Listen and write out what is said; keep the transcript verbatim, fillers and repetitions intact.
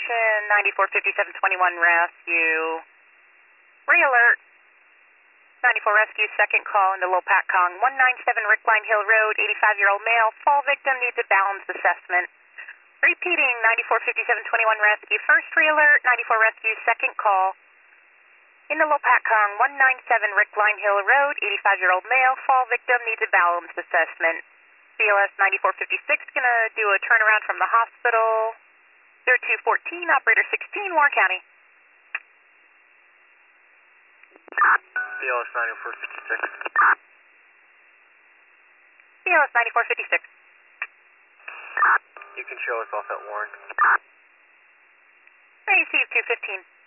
station, ninety-four fifty-seven twenty-one rescue. Re-alert. ninety-four rescue, second call into Lopatcong, one ninety-seven Rickline Hill Road, eighty-five-year-old male, fall victim needs a balance assessment. Repeating, ninety-four fifty-seven twenty-one rescue, first re-alert, ninety-four rescue, second call. In the Lopatcong, one ninety-seven Rickline Hill Road, eighty-five-year-old male, fall victim needs a balance assessment. C L S ninety-four fifty-six gonna do a turnaround from the hospital. zero two fourteen, operator sixteen, Warren County. C L S ninety-four fifty-six. C L S ninety-four fifty-six. You can show us off at Warren. Receive two fifteen.